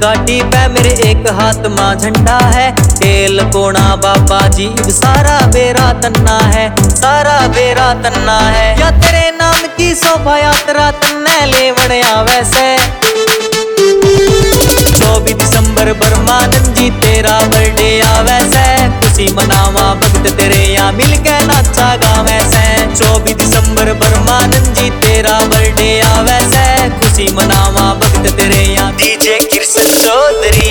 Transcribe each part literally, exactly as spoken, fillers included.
गाड़ी पे मेरे एक हाथ माँ झंडा है, तेल कोना बाबा जी सारा बेरा तन्ना है, सारा बेरा तन्ना है। या तेरे नाम की शोभा यात्रा तन्ने ले बड़िया वैसे। चौबीस दिसंबर ब्रह्मानंद जी तेरा बर्थडे आवे से, खुशी मनावा भक्त तेरे यहाँ मिलके नाचा गावे से। चौबीस दिसंबर ब्रह्मानंद जी तेरा बर्थडे आवे से, खुशी मनावा भक्त तेरे यहाँ डीजे कृष्ण चौधरी।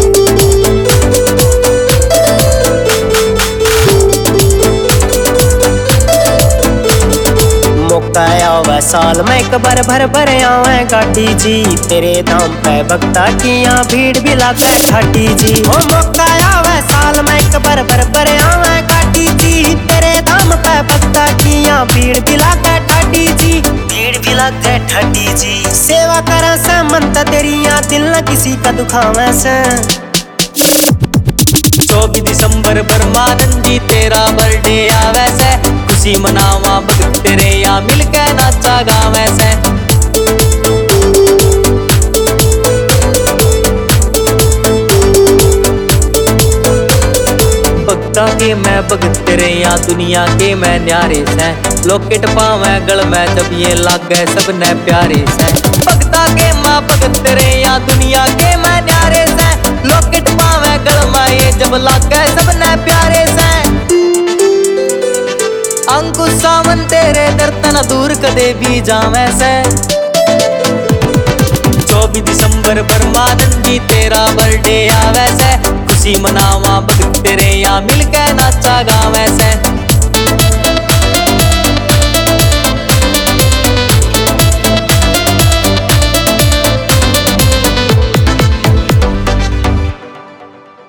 मौका आवे साल में एक बार भर भर आवे गाड़ी जी, तेरे धाम पे भक्ता की यहाँ भीड़ भी लागे ठाटी जी। ओ मौका आवे साल में एक बार भर भर आवे गाड़ी जी, तेरे धाम पे भक्ता की यहाँ भीड़ भी लागे ठाटी जी, भीड़ भी लागे ठाटी जी। सेवा करा से मन तेरी यहाँ दिल न किसी का दुखावे से। चौबीस दिसंबर ब्रह्मानंद जी तेरा बर्थडे आवे से, खुशी मनावा भक्त तेरे यहाँ मिलके नाचा गावे से। भक्ता के मैं भगत तेरे यहाँ दुनिया के मैं न्यारे से, लॉकेट पावे गल में जब ये लागे सबने प्यारे से। भक्ता के माँ भगत तेरे यहाँ दुनिया के मैं न्यारे से, लॉकेट पावे गल में ये जब लागे सबने प्यारे से। अंकुश सावन तेरे दर्द न दूर कदे भी जावे से। चौबीस दिसंबर ब्रह्मानंद जी तेरा बर्थडे आवे से, खुशी मनावा भक्त तेरे यहाँ मिलके नाचा गावे से।